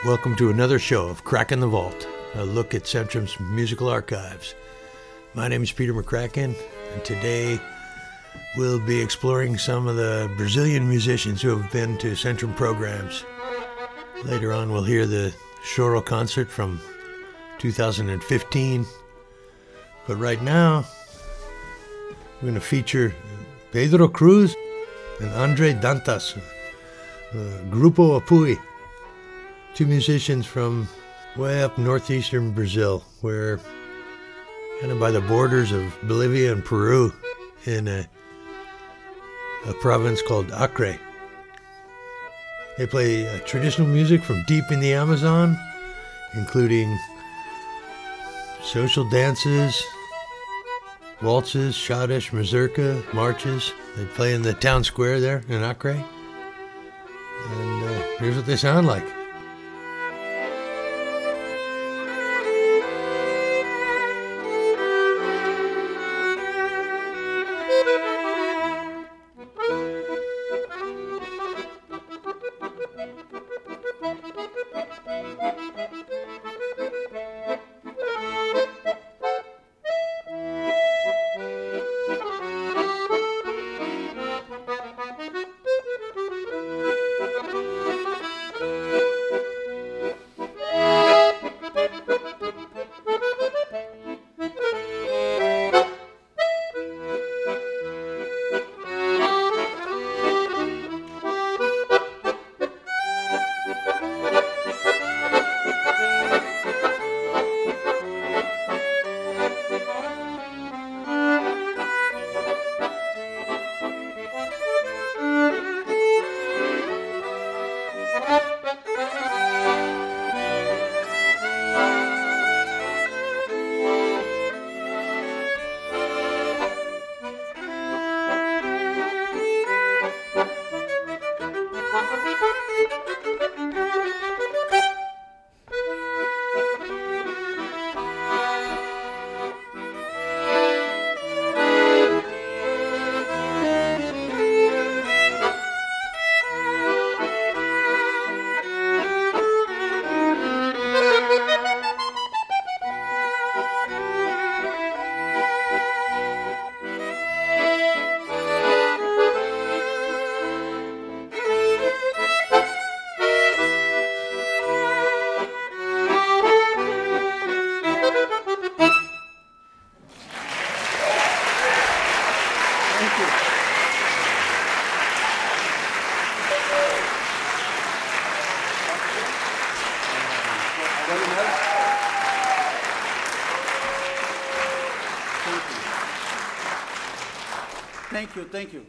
Welcome to another show of Cracking the Vault, a look at Centrum's musical archives. My name is Peter McCracken, and today we'll be exploring some of the Brazilian musicians who have been to Centrum programs. Later on, we'll hear the Choro concert from 2015. But right now, we're going to feature Pedro Cruz and Andre Dantas, Grupo Apui, two musicians from way up northeastern Brazil, where kind of by the borders of Bolivia and Peru in a province called Acre. They play traditional music from deep in the Amazon, including social dances, waltzes, xadrez, mazurka, marches. They play in the town square there in Acre. And here's what they sound like. Thank you.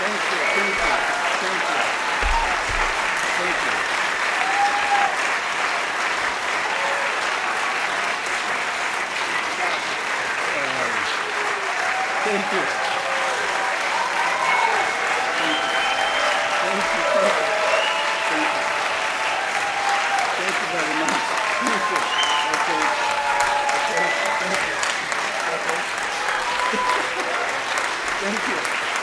Thank you. Thank you very much. Thank you. Okay. Thank you.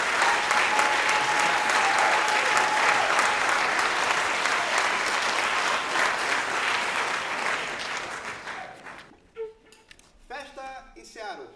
Festa em Seattle.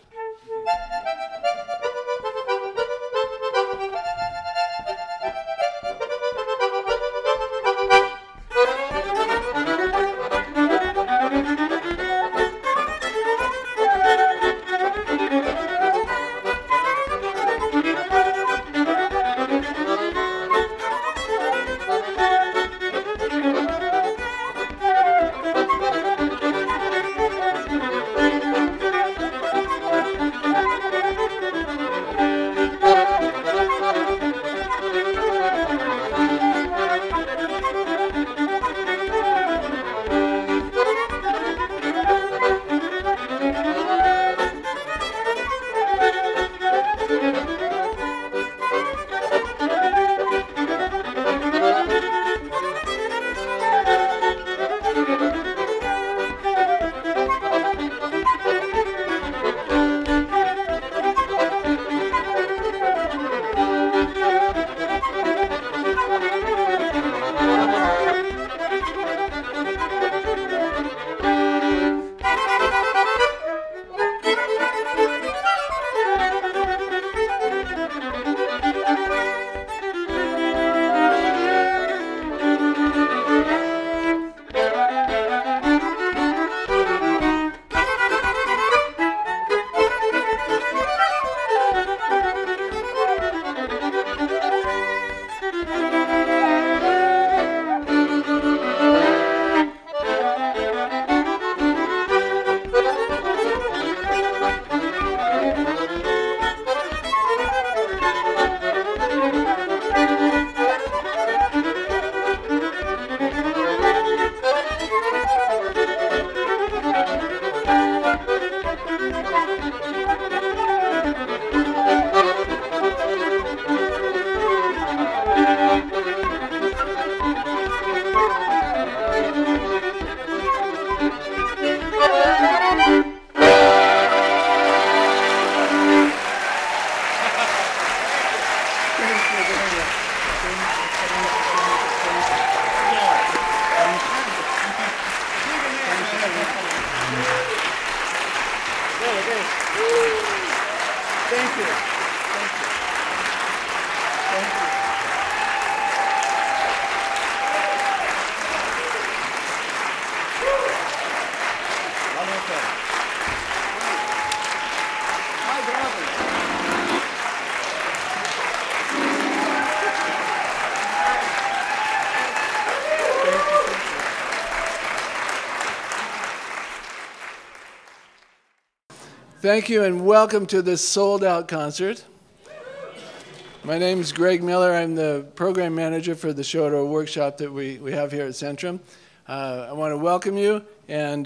Thank you. Thank you. Thank you. Wonderful. Hi, brother. Thank you and welcome to this sold-out concert. My name is Greg Miller. I'm the program manager for the Shodo workshop that we have here at Centrum. I want to welcome you, and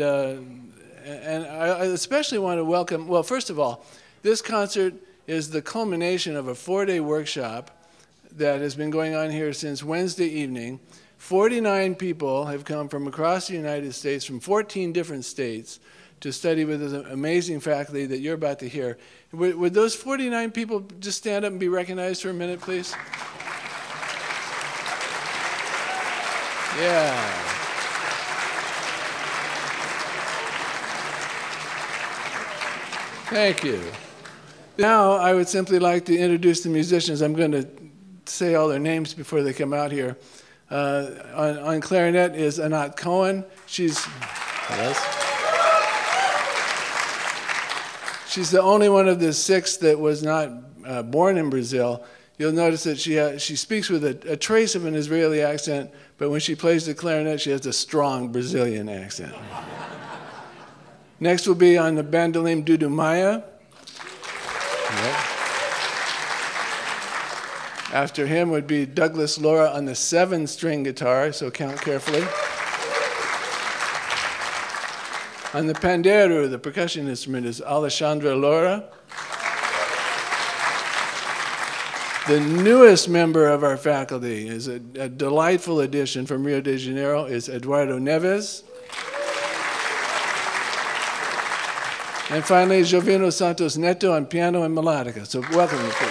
I especially want to welcome, well, first of all, this concert is the culmination of a 4-day workshop that has been going on here since Wednesday evening. 49 people have come from across the United States, from 14 different states, to study with this amazing faculty that you're about to hear. Would those 49 people just stand up and be recognized for a minute, please? Yeah. Thank you. Now I would simply like to introduce the musicians. I'm going to say all their names before they come out here. On clarinet is Anat Cohen. She's the only one of the 6 that was not born in Brazil. You'll notice that she speaks with a trace of an Israeli accent, but when she plays the clarinet, she has a strong Brazilian accent. Next will be on the bandolim Dudu Maya. After him would be Douglas Laura on the 7-string guitar, so count carefully. On the pandeiro, the percussion instrument, is Alexandra Laura. The newest member of our faculty is a delightful addition from Rio de Janeiro, is Eduardo Neves. And finally, Jovino Santos Neto on piano and melodica. So welcome, please.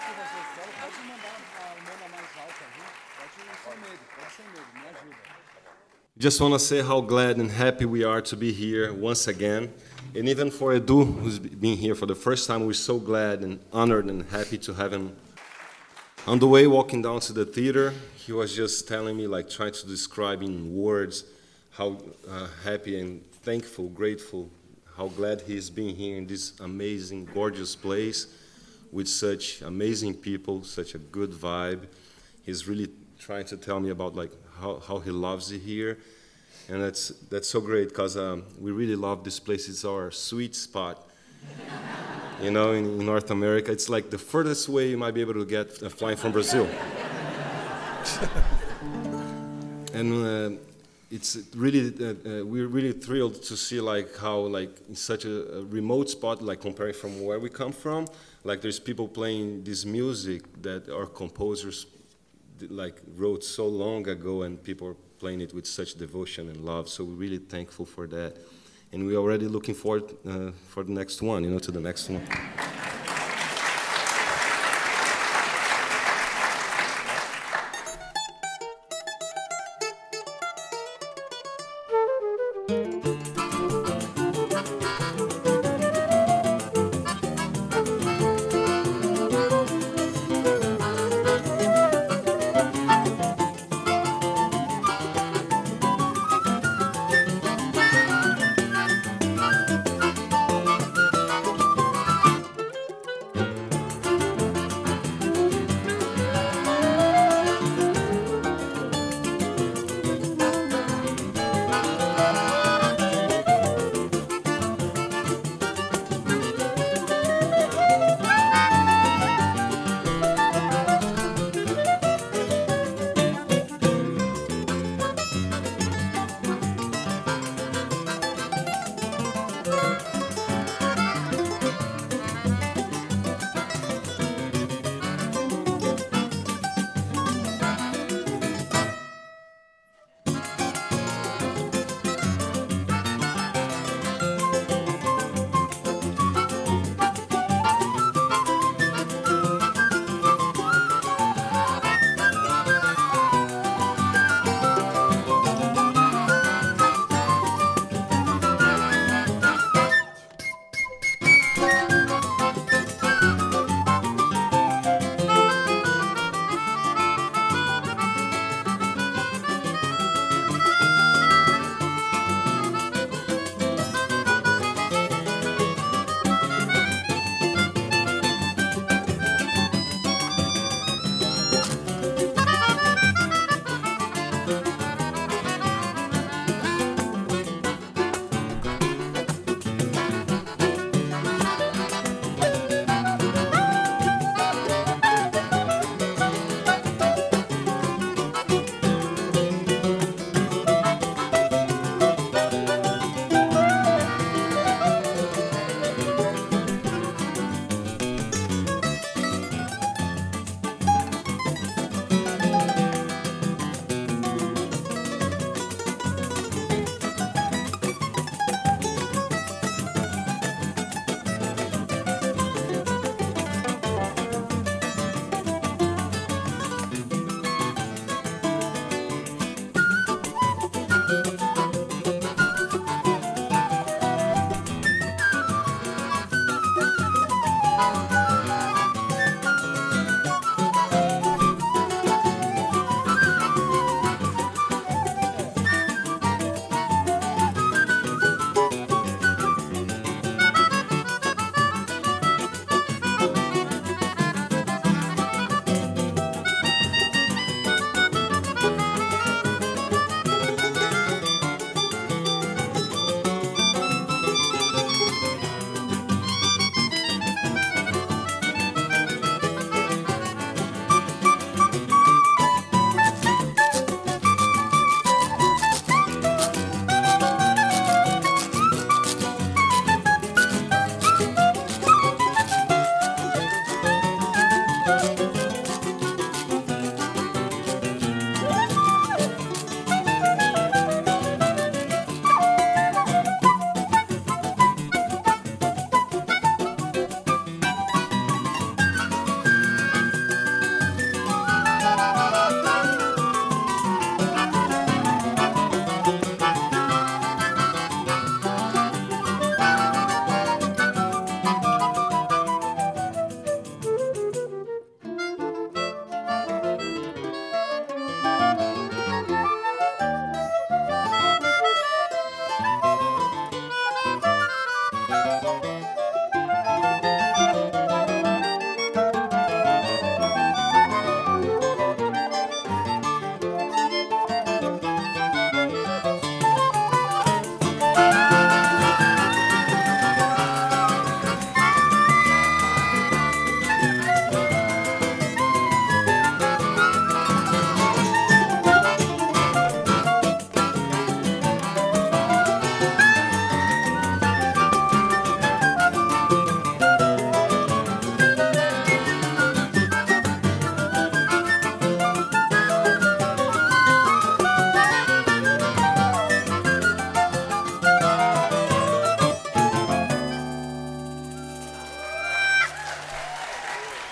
Just want to say how glad and happy we are to be here once again. And even for Edu, who's been here for the first time, we're so glad and honored and happy to have him. On the way walking down to the theater, he was just telling me, like trying to describe in words how happy and thankful, grateful, how glad he's been here in this amazing, gorgeous place with such amazing people, such a good vibe. He's really trying to tell me about like how he loves it here. And that's so great because we really love this place. It's our sweet spot. You know, in North America, it's like the furthest way you might be able to get flying from Brazil. And it's really, we're really thrilled to see like how like in such a remote spot, like comparing from where we come from, like there's people playing this music that our composers like wrote so long ago, and people are playing it with such devotion and love. So we're really thankful for that. And we're already looking forward for the next one, you know, to the next one.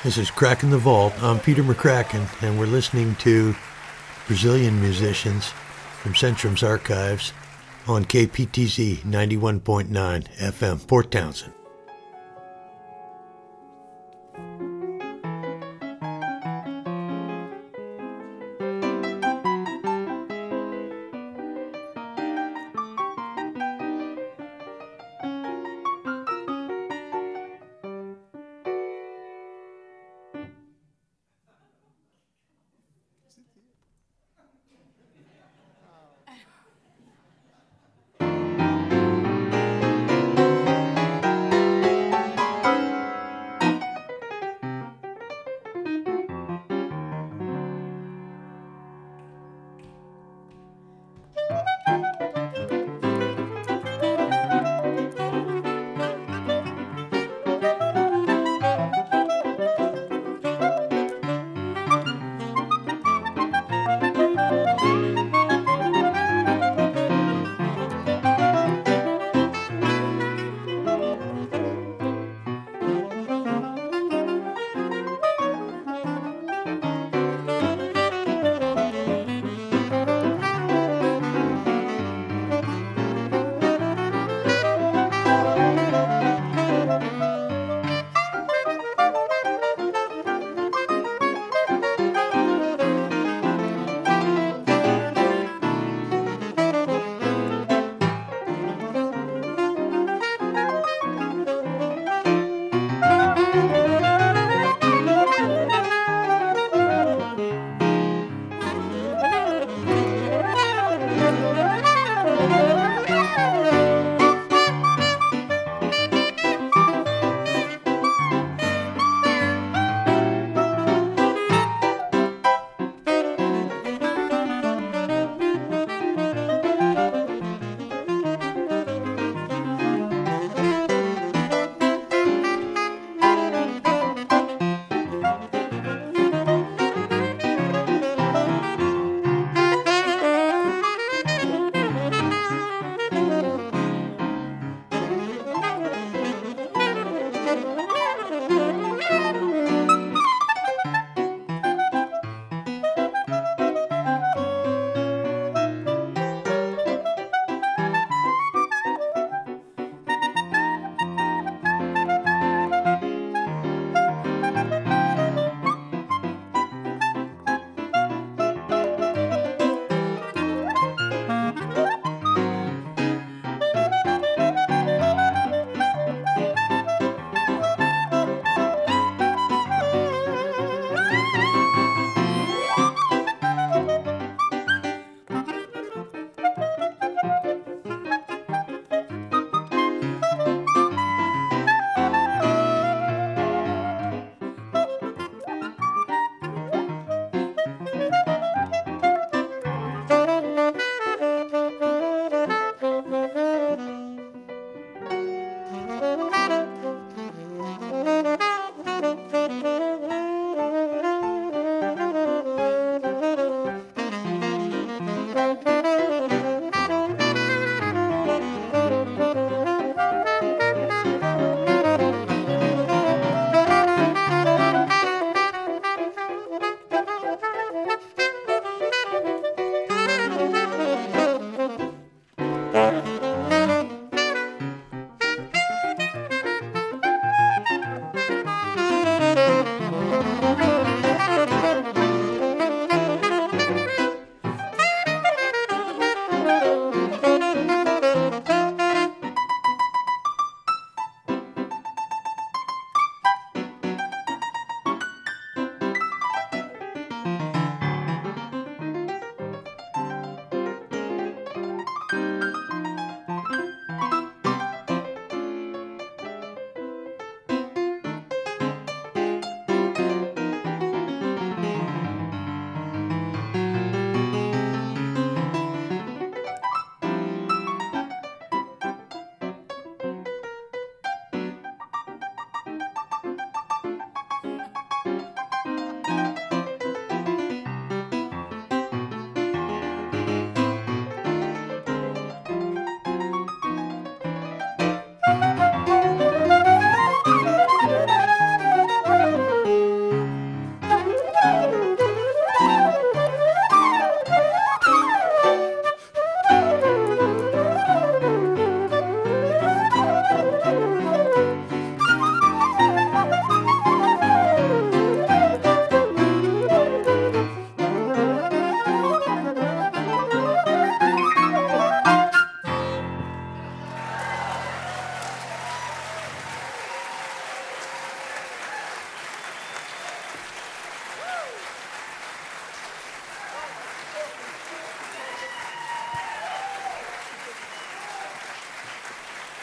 This is Cracking the Vault. I'm Peter McCracken, and we're listening to Brazilian musicians from Centrum's archives on KPTZ 91.9 FM, Port Townsend.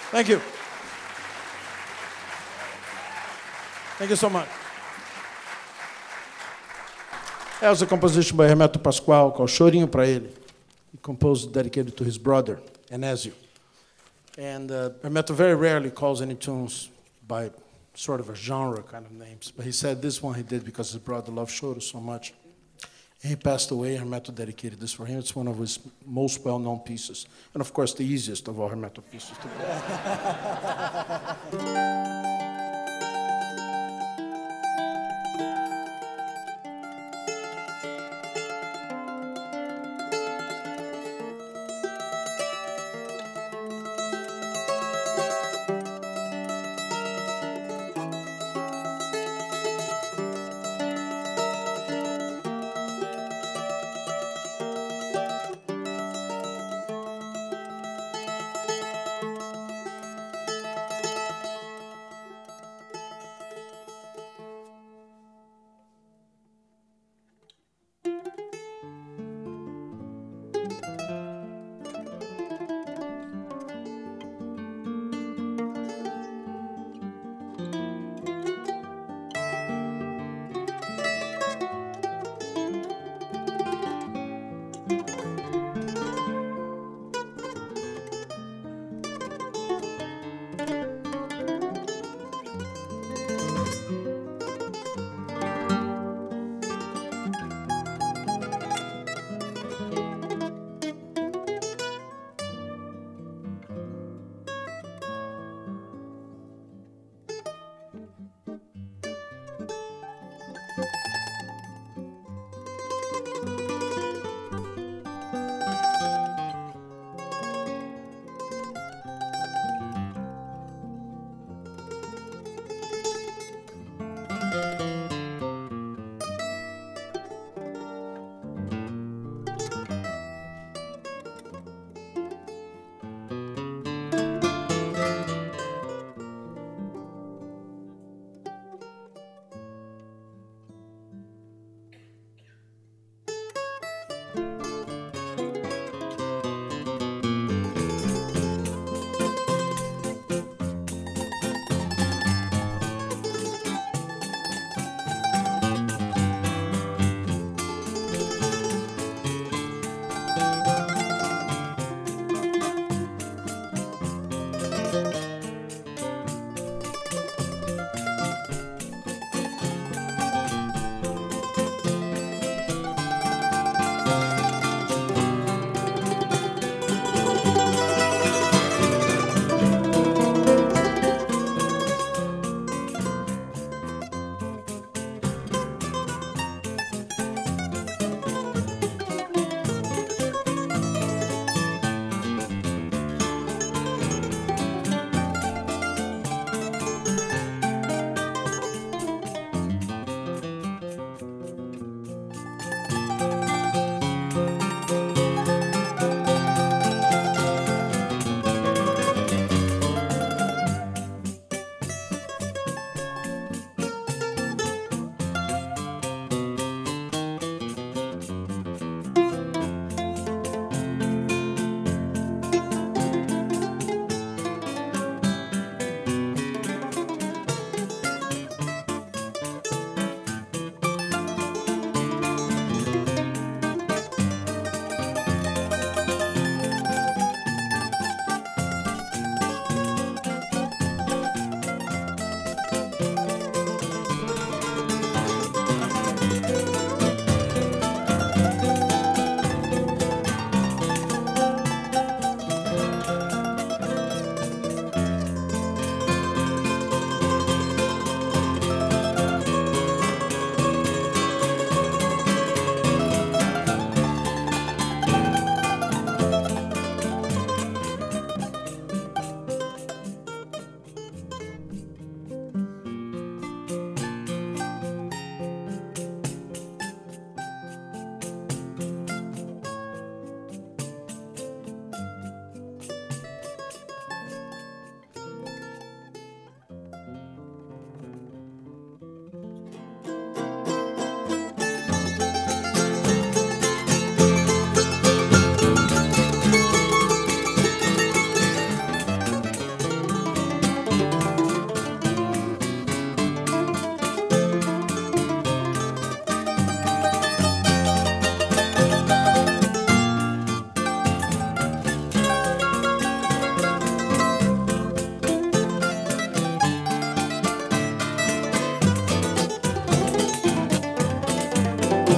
Thank you. Thank you so much. That was a composition by Hermeto Pascoal called Chorinho Pra Ele. He composed dedicated to his brother, Enésio. And Hermeto very rarely calls any tunes by sort of a genre kind of names. But he said this one he did because his brother loved choro so much. And he passed away, Hermeto dedicated this for him. It's one of his most well-known pieces. And of course, the easiest of all Hermeto pieces to play.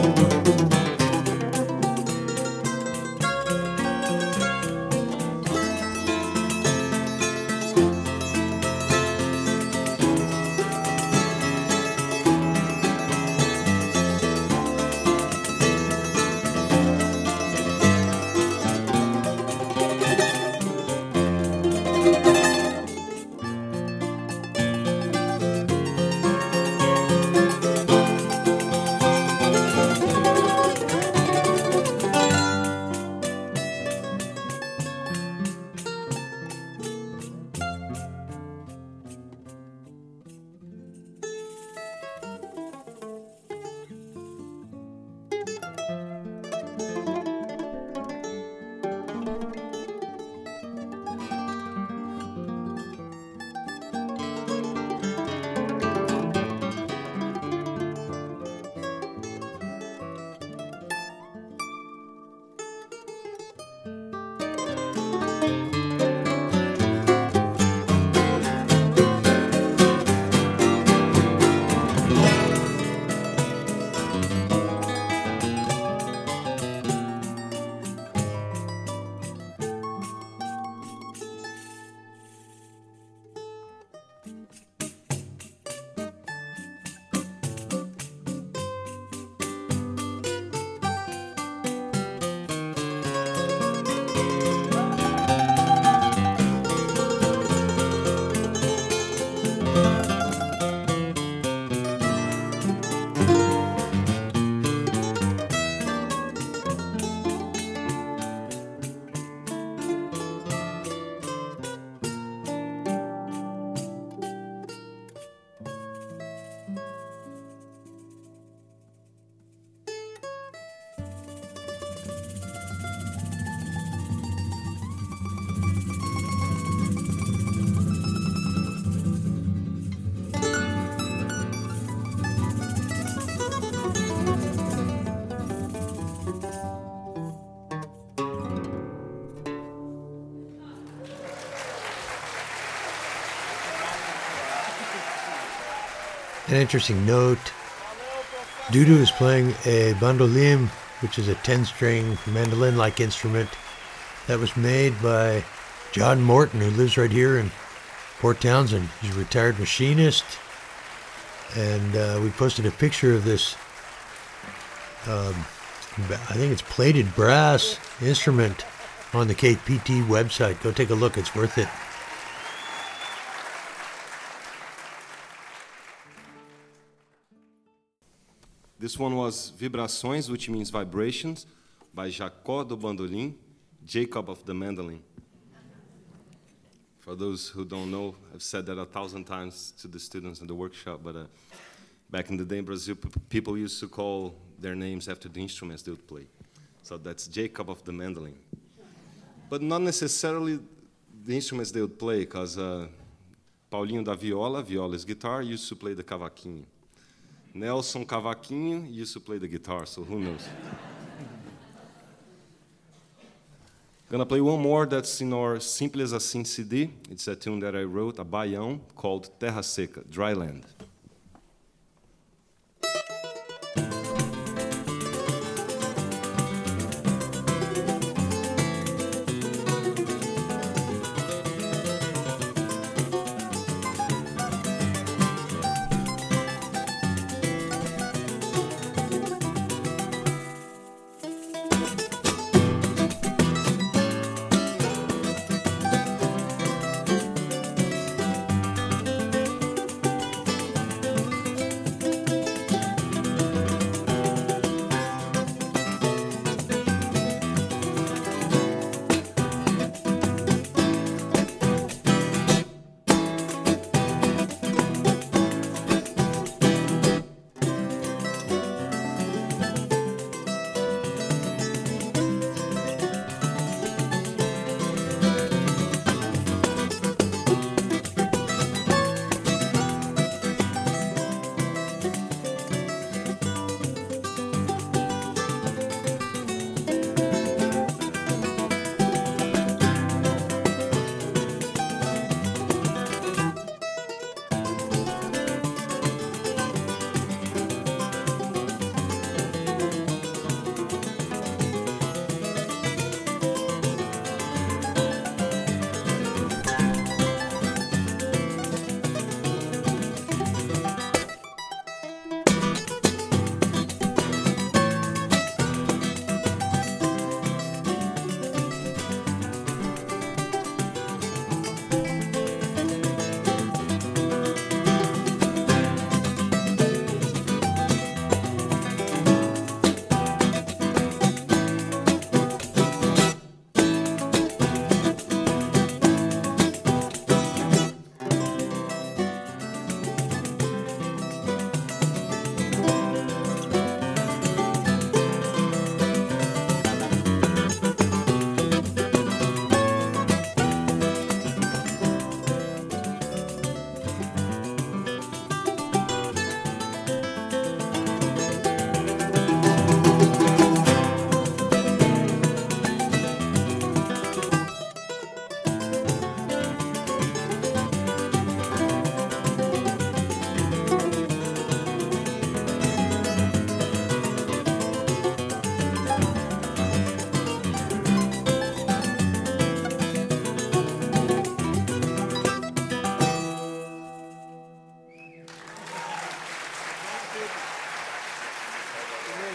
An interesting note, Dudu is playing a bandolim, which is a 10-string mandolin-like instrument that was made by John Morton, who lives right here in Port Townsend. He's a retired machinist, and we posted a picture of this, I think it's plated brass instrument on the KPT website. Go take a look, it's worth it. This one was Vibrações, which means vibrations, by Jacó do Bandolim, Jacob of the Mandolin. For those who don't know, I've said that 1,000 times to the students in the workshop, but back in the day in Brazil, people used to call their names after the instruments they would play. So that's Jacob of the Mandolin. But not necessarily the instruments they would play, because Paulinho da Viola, viola is guitar, used to play the cavaquinho. Nelson Cavaquinho used to play the guitar, so who knows? Gonna play one more that's in our Simples Assim CD. It's a tune that I wrote, a baião, called Terra Seca, Dry Land.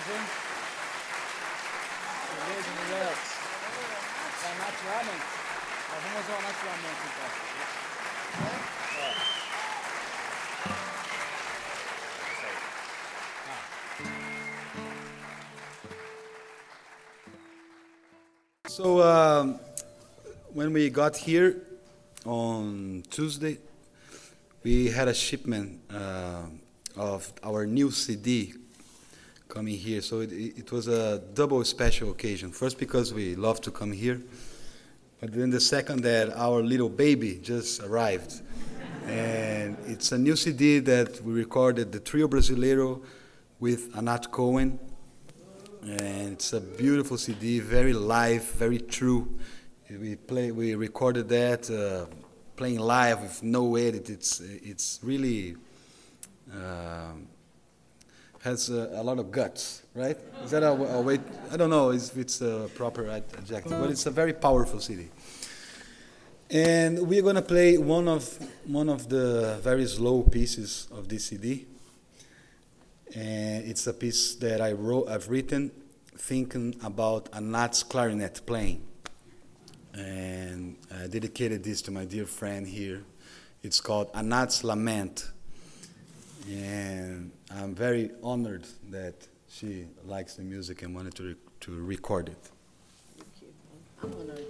Naturalmente. Nós vamos usar naturalmente, então. So when we got here on Tuesday, we had a shipment of our new CD coming here. So it was a double special occasion. First, because we love to come here, but then the second, that our little baby just arrived. And it's a new CD that we recorded, the Trio Brasileiro, with Anat Cohen. And it's a beautiful CD, very live, very true. We recorded that playing live with no edit. It's really has a lot of guts, right? Is that a way? I don't know if it's a proper adjective, but it's a very powerful CD. And we're gonna play one of the very slow pieces of this CD. And it's a piece that I've written thinking about Anat's clarinet playing. And I dedicated this to my dear friend here. It's called Anat's Lament. And I'm very honored that she likes the music and wanted to record it. Thank you. I'm honored.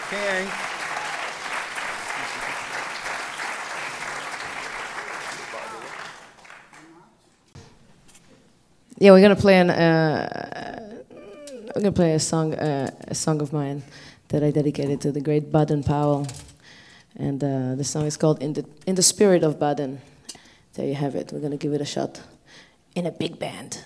Quem? Yeah, we're gonna play a song of mine that I dedicated to the great Baden Powell, and the song is called "In the Spirit of Baden." There you have it. We're gonna give it a shot in a big band.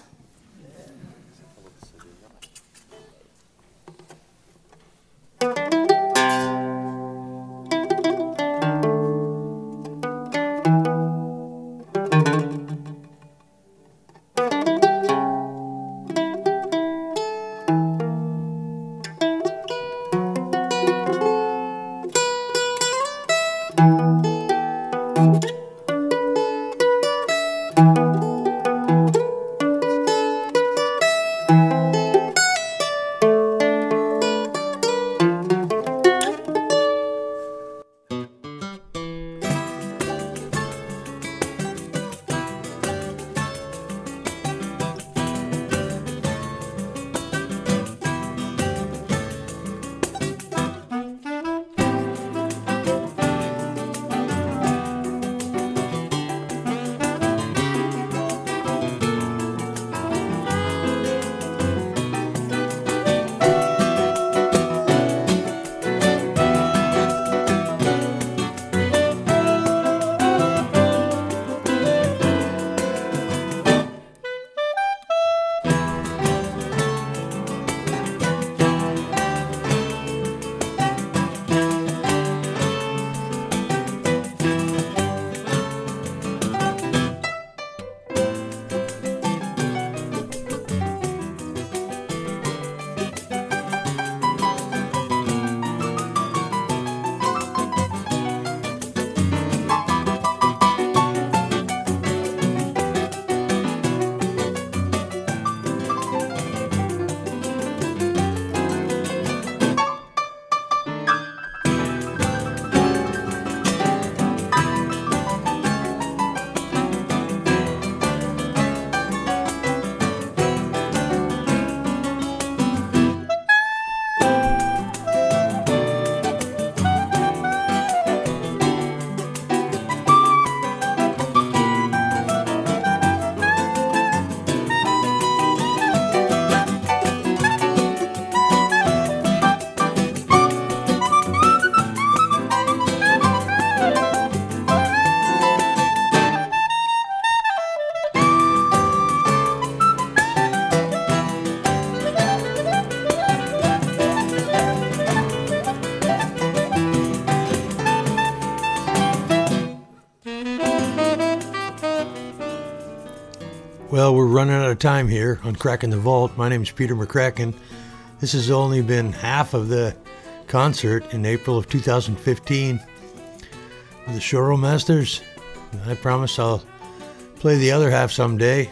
Well, we're running out of time here on Cracking the Vault. My name is Peter McCracken. This has only been half of the concert in April of 2015 with the Choro Masters. I promise I'll play the other half someday.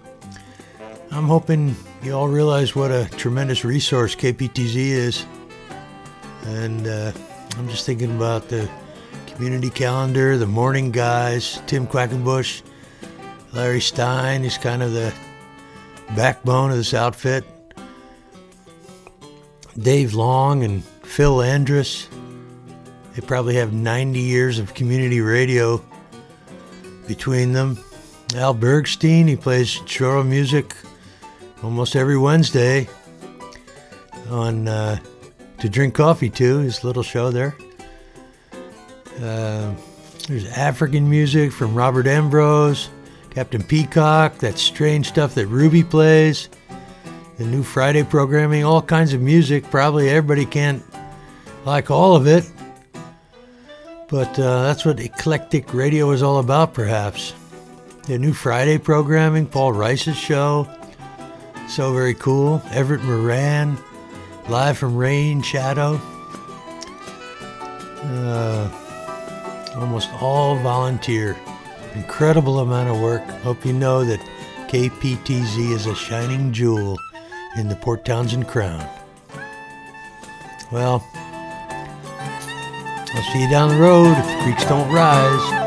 I'm hoping you all realize what a tremendous resource KPTZ is. And I'm just thinking about the community calendar, the morning guys, Tim Quackenbush, Larry Stein is kind of the backbone of this outfit. Dave Long and Phil Andrus, they probably have 90 years of community radio between them. Al Bergstein, he plays choro music almost every Wednesday on To Drink Coffee To, his little show there. There's African music from Robert Ambrose, Captain Peacock, that strange stuff that Ruby plays, the new Friday programming, all kinds of music. Probably everybody can't like all of it, but that's what eclectic radio is all about, perhaps. The new Friday programming, Paul Rice's show, so very cool. Everett Moran, live from Rain Shadow. Almost all volunteer. Incredible amount of work. Hope you know that KPTZ is a shining jewel in the Port Townsend crown. Well, I'll see you down the road if the creeks don't rise.